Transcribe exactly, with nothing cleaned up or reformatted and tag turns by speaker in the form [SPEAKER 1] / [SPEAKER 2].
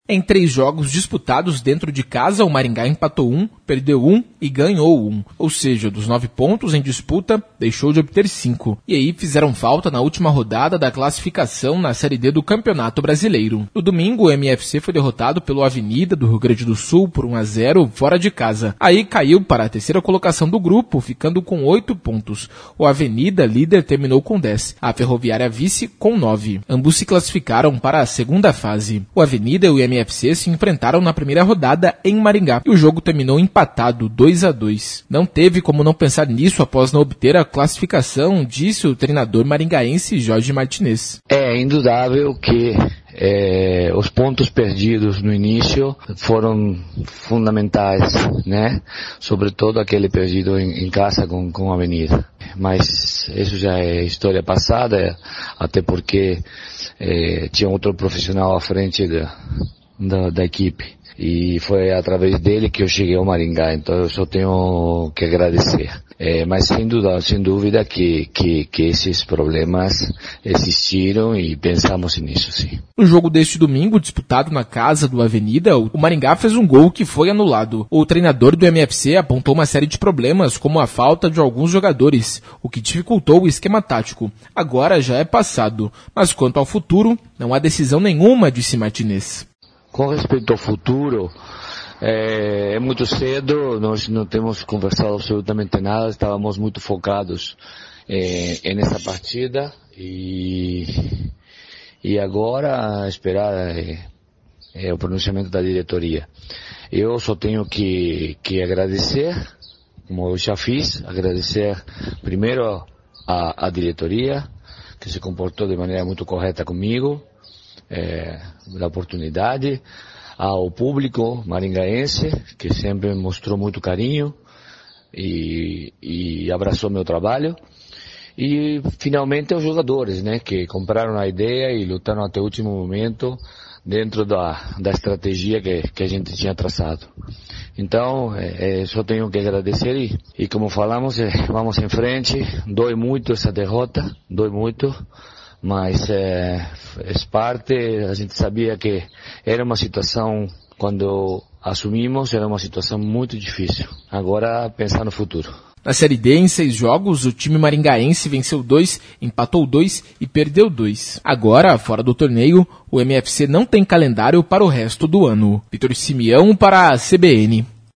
[SPEAKER 1] Em três jogos disputados dentro de casa, o Maringá empatou um, perdeu um e ganhou um. Ou seja, dos nove pontos em disputa, deixou de obter cinco. E aí fizeram falta na última rodada da classificação na Série D do Campeonato Brasileiro. No domingo, o M F C foi derrotado pelo Avenida do Rio Grande do Sul por um a zero fora de casa. Aí caiu para a terceira colocação do grupo, ficando com oito pontos. O Avenida, líder, terminou com dez. A Ferroviária vice com nove. Ambos se classificaram para a segunda fase. O Avenida e o M F C se enfrentaram na primeira rodada em Maringá e o jogo terminou empatado dois a dois. Não teve como não pensar nisso após não obter a classificação, disse o treinador maringaense Jorge Martinez.
[SPEAKER 2] É indudável que É, os pontos perdidos no início foram fundamentais, né? Sobretudo aquele perdido em, em casa com, com a Avenida. Mas isso já é história passada, até porque é, tinha outro profissional à frente da, da, da equipe. E foi através dele que eu cheguei ao Maringá, então eu só tenho que agradecer. É, mas sem dúvida, sem dúvida que, que, que esses problemas existiram e pensamos nisso, sim.
[SPEAKER 1] No jogo deste domingo, disputado na casa do Avenida, o Maringá fez um gol que foi anulado. O treinador do M F C apontou uma série de problemas, como a falta de alguns jogadores, o que dificultou o esquema tático. Agora já é passado, mas quanto ao futuro, não há decisão nenhuma, disse Martinez.
[SPEAKER 2] Com respeito ao futuro, é, é muito cedo, nós não temos conversado absolutamente nada, estávamos muito focados é, nessa partida e, e agora esperar é, é, o pronunciamento da diretoria. Eu só tenho que, que agradecer, como eu já fiz, agradecer primeiro a, a diretoria, que se comportou de maneira muito correta comigo, É, da oportunidade, ao público maringaense, que sempre mostrou muito carinho e, e abraçou meu trabalho, e finalmente aos jogadores, né, que compraram a ideia e lutaram até o último momento dentro da, da estratégia que, que a gente tinha traçado. Então, é, é, só tenho que agradecer e, e como falamos, é, vamos em frente. Dói muito essa derrota, dói muito, mas é, faz parte. A gente sabia que era uma situação, quando assumimos, era uma situação muito difícil. Agora, pensar no futuro.
[SPEAKER 1] Na Série D, em seis jogos, o time maringaense venceu dois, empatou dois e perdeu dois. Agora, fora do torneio, o M F C não tem calendário para o resto do ano. Vitor Simeão para a C B N.